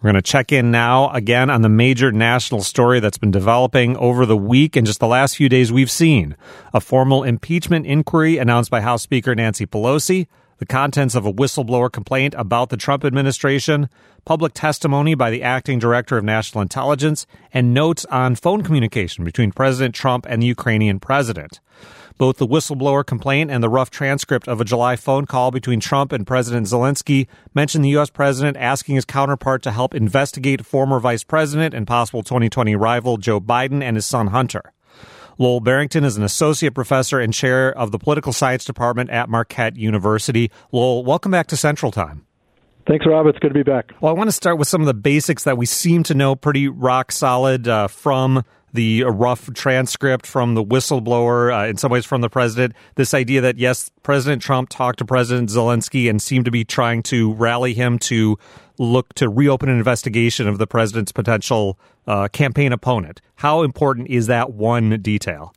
We're going to check in now again on the major national story that's been developing over the week. In just the last few days, we've seen a formal impeachment inquiry announced by House Speaker Nancy Pelosi, the contents of a whistleblower complaint about the Trump administration, public testimony by the acting director of national intelligence, and notes on phone communication between President Trump and the Ukrainian president. Both the whistleblower complaint and the rough transcript of a July phone call between Trump and President Zelensky mention the U.S. president asking his counterpart to help investigate former vice president and possible 2020 rival Joe Biden and his son Hunter. Lowell Barrington is an associate professor and chair of the political science department at Marquette University. Lowell, welcome back to Central Time. Thanks, Rob. It's good to be back. Well, I want to start with some of the basics that we seem to know pretty rock solid from the rough transcript from the whistleblower, in some ways from the president, this idea that, yes, President Trump talked to President Zelensky and seemed to be trying to rally him to look to reopen an investigation of the president's potential campaign opponent. How important is that one detail?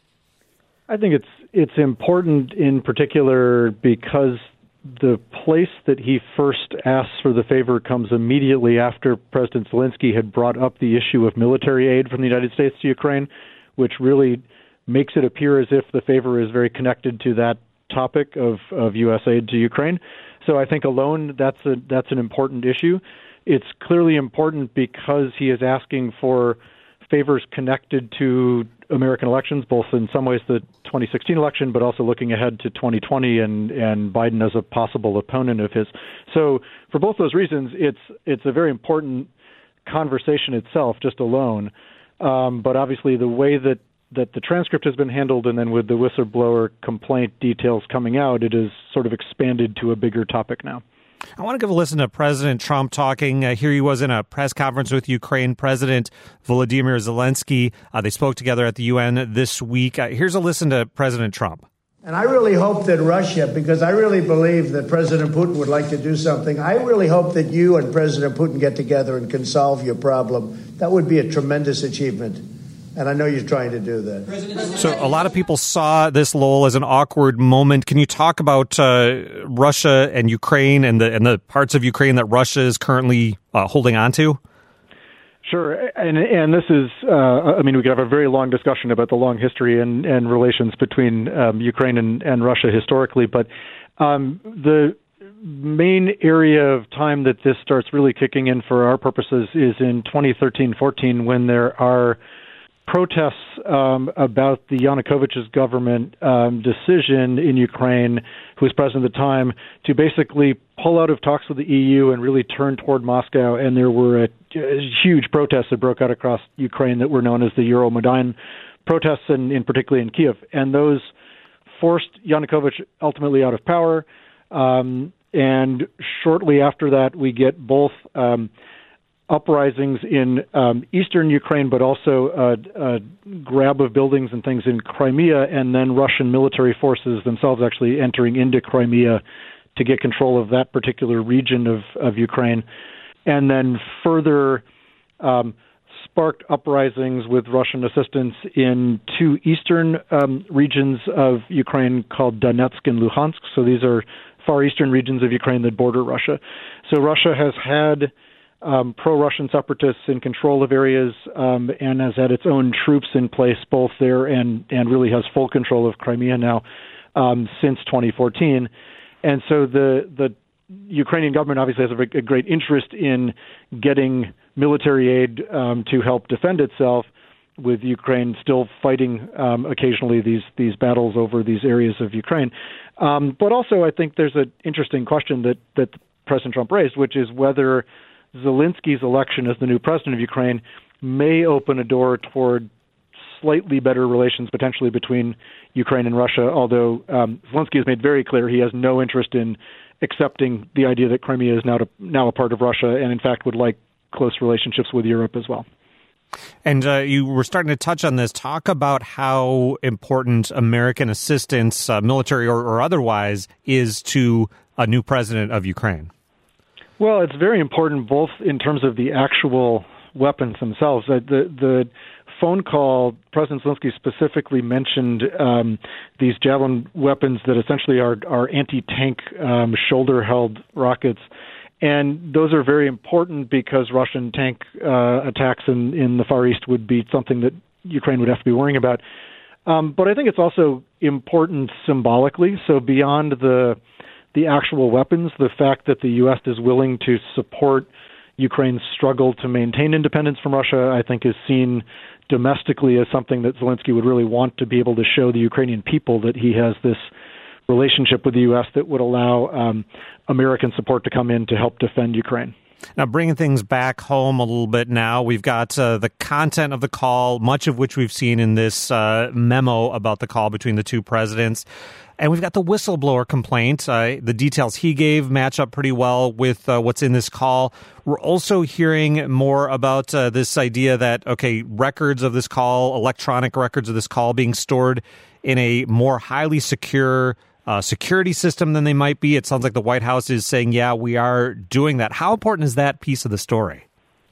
I think it's important in particular because the place that he first asks for the favor comes immediately after President Zelensky had brought up the issue of military aid from the United States to Ukraine, which really makes it appear as if the favor is very connected to that topic of U.S. aid to Ukraine. So I think alone that's an important issue. It's clearly important because he is asking for favors connected to American elections, both in some ways the 2016 election, but also looking ahead to 2020 and Biden as a possible opponent of his. So for both those reasons, it's a very important conversation itself, just alone. But obviously the way that the transcript has been handled, and then with the whistleblower complaint details coming out, it is sort of expanded to a bigger topic now. I want to give a listen to President Trump talking. Here he was in a press conference with Ukraine President Volodymyr Zelensky. They spoke together at the UN this week. Here's a listen to President Trump. And I really hope that Russia, because I really believe that President Putin would like to do something, I really hope that you and President Putin get together and can solve your problem. That would be a tremendous achievement. And I know you're trying to do that. So a lot of people saw this, Lowell, as an awkward moment. Can you talk about Russia and Ukraine and the parts of Ukraine that Russia is currently holding on to? Sure. And this is, we could have a very long discussion about the long history and relations between Ukraine and Russia historically. But the main area of time that this starts really kicking in for our purposes is in 2013-14, when there are protests about the Yanukovych's government decision in Ukraine, who was president at the time, to basically pull out of talks with the EU and really turn toward Moscow. And there were huge protests that broke out across Ukraine that were known as the Euromaidan protests, and in particularly in Kiev. And those forced Yanukovych ultimately out of power. And shortly after that, we get both uprisings in eastern Ukraine, but also a grab of buildings and things in Crimea, and then Russian military forces themselves actually entering into Crimea to get control of that particular region of Ukraine. And then further sparked uprisings with Russian assistance in two eastern regions of Ukraine called Donetsk and Luhansk. So these are far eastern regions of Ukraine that border Russia. So Russia has had pro-Russian separatists in control of areas and has had its own troops in place both there and really has full control of Crimea now since 2014. And so the Ukrainian government obviously has a great interest in getting military aid to help defend itself, with Ukraine still fighting occasionally these battles over these areas of Ukraine. But also I think there's an interesting question that President Trump raised, which is whether Zelensky's election as the new president of Ukraine may open a door toward slightly better relations potentially between Ukraine and Russia, although Zelensky has made very clear he has no interest in accepting the idea that Crimea is now a part of Russia, and in fact would like close relationships with Europe as well. And you were starting to touch on this. Talk about how important American assistance, military or otherwise, is to a new president of Ukraine. Well, it's very important both in terms of the actual weapons themselves. The phone call, President Zelensky specifically mentioned these Javelin weapons that essentially are anti-tank shoulder-held rockets. And those are very important because Russian tank attacks in the Far East would be something that Ukraine would have to be worrying about. But I think it's also important symbolically. So beyond the actual weapons, the fact that the U.S. is willing to support Ukraine's struggle to maintain independence from Russia, I think is seen domestically as something that Zelensky would really want to be able to show the Ukrainian people that he has this relationship with the U.S. that would allow American support to come in to help defend Ukraine. Now, bringing things back home a little bit now, we've got the content of the call, much of which we've seen in this memo about the call between the two presidents. And we've got the whistleblower complaint. The details he gave match up pretty well with what's in this call. We're also hearing more about this idea that, records of this call, electronic records of this call being stored in a more highly secure security system than they might be. It sounds like the White House is saying, yeah, we are doing that. How important is that piece of the story?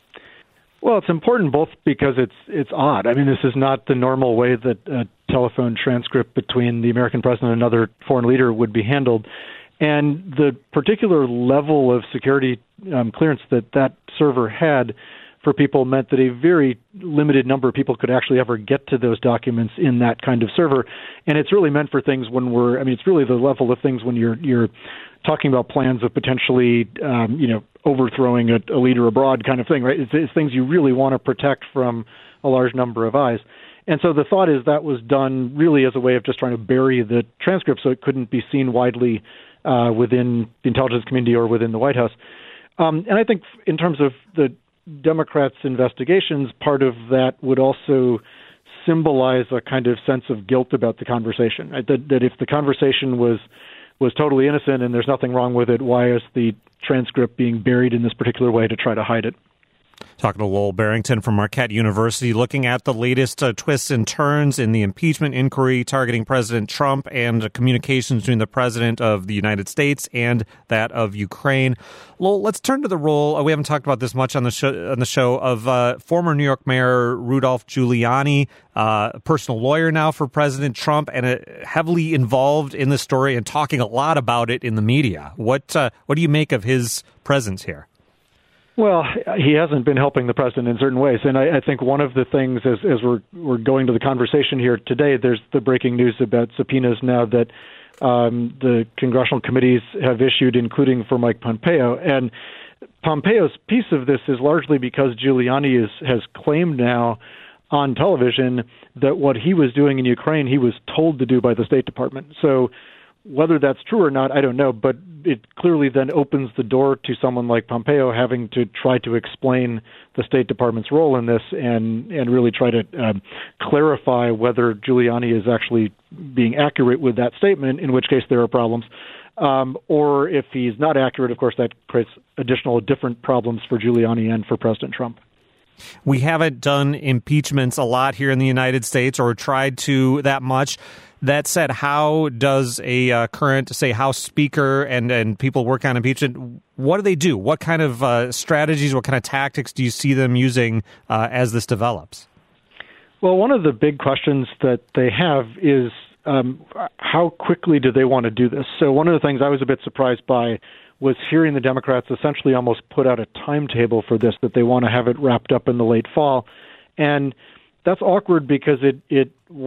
Well, it's important both because it's odd. I mean, this is not the normal way that a telephone transcript between the American president and another foreign leader would be handled. And the particular level of security clearance that server had for people meant that a very limited number of people could actually ever get to those documents in that kind of server. And it's really meant for things when it's really the level of things when you're talking about plans of potentially, overthrowing a leader abroad kind of thing, right? It's things you really want to protect from a large number of eyes. And so the thought is that was done really as a way of just trying to bury the transcript so it couldn't be seen widely within the intelligence community or within the White House. And I think in terms of the Democrats' investigations, part of that would also symbolize a kind of sense of guilt about the conversation. Right? That if the conversation was totally innocent and there's nothing wrong with it, why is the transcript being buried in this particular way to try to hide it? Talking to Lowell Barrington from Marquette University, looking at the latest twists and turns in the impeachment inquiry targeting President Trump and communications between the president of the United States and that of Ukraine. Lowell, let's turn to the role. We haven't talked about this much on the show of former New York Mayor Rudolph Giuliani, a personal lawyer now for President Trump, and heavily involved in the story and talking a lot about it in the media. What do you make of his presence here? Well, he hasn't been helping the president in certain ways. And I think one of the things, as we're going to the conversation here today, there's the breaking news about subpoenas now that the congressional committees have issued, including for Mike Pompeo. And Pompeo's piece of this is largely because Giuliani has claimed now on television that what he was doing in Ukraine, he was told to do by the State Department. So whether that's true or not, I don't know, but it clearly then opens the door to someone like Pompeo having to try to explain the State Department's role in this and really try to clarify whether Giuliani is actually being accurate with that statement, in which case there are problems. Or if he's not accurate, of course, that creates additional different problems for Giuliani and for President Trump. We haven't done impeachments a lot here in the United States or tried to that much. That said, how does a current, say, House Speaker and people work on impeachment, what do they do? What kind of strategies, what kind of tactics do you see them using as this develops? Well, one of the big questions that they have is how quickly do they want to do this? So one of the things I was a bit surprised by was hearing the Democrats essentially almost put out a timetable for this, that they want to have it wrapped up in the late fall. And that's awkward because it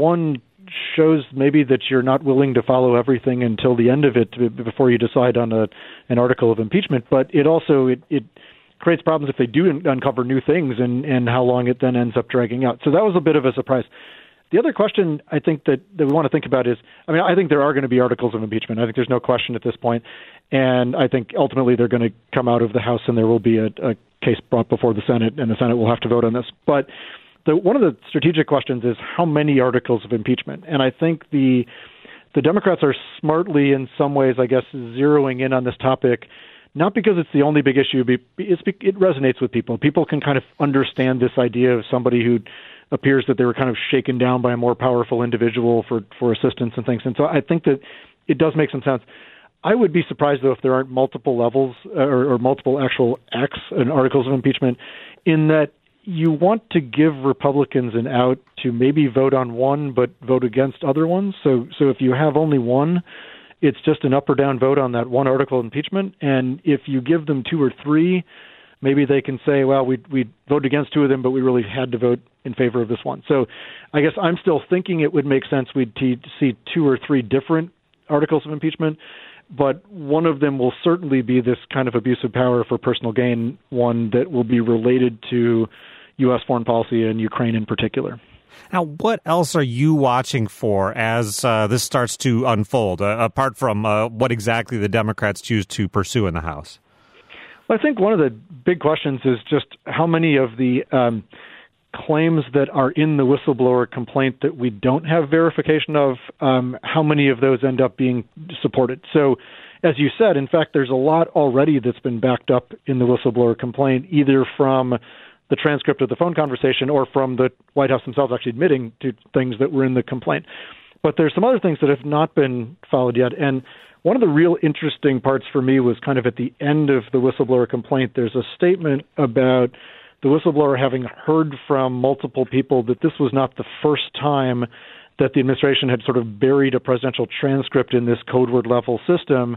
shows maybe that you're not willing to follow everything until the end of it before you decide on an article of impeachment. But it also it creates problems if they do uncover new things and how long it then ends up dragging out. So that was a bit of a surprise. The other question I think that we want to think about is, I think there are going to be articles of impeachment. I think there's no question at this point. And I think ultimately they're going to come out of the House and there will be a case brought before the Senate, and the Senate will have to vote on this. But one of the strategic questions is how many articles of impeachment. And I think the Democrats are smartly, in some ways, I guess, zeroing in on this topic, not because it's the only big issue, but it resonates with people. People can kind of understand this idea of somebody who appears that they were kind of shaken down by a more powerful individual for assistance and things. And so I think that it does make some sense. I would be surprised, though, if there aren't multiple levels or multiple actual acts and articles of impeachment, in that you want to give Republicans an out to maybe vote on one but vote against other ones. So if you have only one, it's just an up or down vote on that one article of impeachment. And if you give them 2 or 3, maybe they can say, well, we voted against 2 of them, but we really had to vote in favor of this one. So I guess I'm still thinking it would make sense we'd see 2 or 3 different articles of impeachment, but one of them will certainly be this kind of abuse of power for personal gain, one that will be related to U.S. foreign policy and Ukraine in particular. Now, what else are you watching for as this starts to unfold, apart from what exactly the Democrats choose to pursue in the House? Well, I think one of the big questions is just how many of the claims that are in the whistleblower complaint that we don't have verification of, how many of those end up being supported. So, as you said, in fact, there's a lot already that's been backed up in the whistleblower complaint, either from the transcript of the phone conversation or from the White House themselves actually admitting to things that were in the complaint. But there's some other things that have not been followed yet. And one of the real interesting parts for me was kind of at the end of the whistleblower complaint. There's a statement about the whistleblower having heard from multiple people that this was not the first time that the administration had sort of buried a presidential transcript in this code word level system.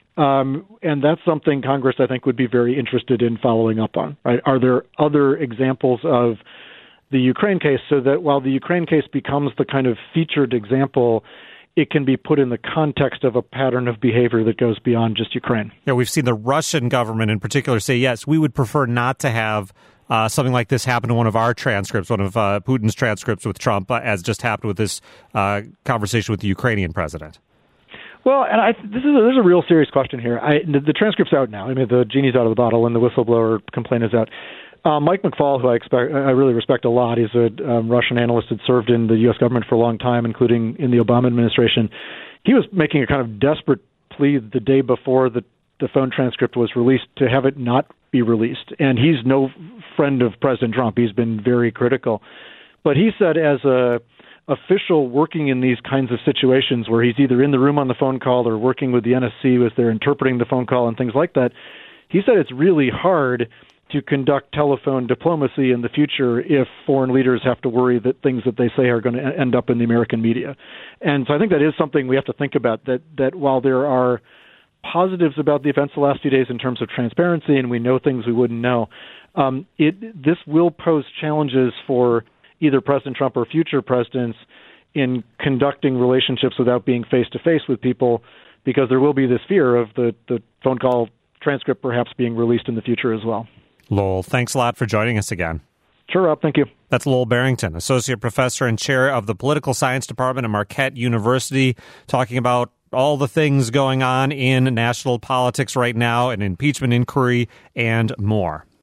And that's something Congress, I think, would be very interested in following up on. Right? Are there other examples of the Ukraine case so that while the Ukraine case becomes the kind of featured example, it can be put in the context of a pattern of behavior that goes beyond just Ukraine? Yeah, we've seen the Russian government in particular say, yes, we would prefer not to have something like this happen to one of our transcripts, one of Putin's transcripts with Trump, as just happened with this conversation with the Ukrainian president. Well, and there's a real serious question here. The transcript's out now. I mean, the genie's out of the bottle, and the whistleblower complaint is out. Mike McFaul, who I really respect a lot, he's a Russian analyst, had served in the U.S. government for a long time, including in the Obama administration. He was making a kind of desperate plea the day before the phone transcript was released to have it not be released. And he's no friend of President Trump. He's been very critical. But he said as a official working in these kinds of situations where he's either in the room on the phone call or working with the NSC as they're interpreting the phone call and things like that, he said it's really hard to conduct telephone diplomacy in the future if foreign leaders have to worry that things that they say are going to end up in the American media. And so I think that is something we have to think about, that while there are positives about the events the last few days in terms of transparency and we know things we wouldn't know, this will pose challenges for either President Trump or future presidents in conducting relationships without being face-to-face with people, because there will be this fear of the phone call transcript perhaps being released in the future as well. Lowell, thanks a lot for joining us again. Sure, Rob. Thank you. That's Lowell Barrington, Associate Professor and Chair of the Political Science Department at Marquette University, talking about all the things going on in national politics right now, an impeachment inquiry, and more.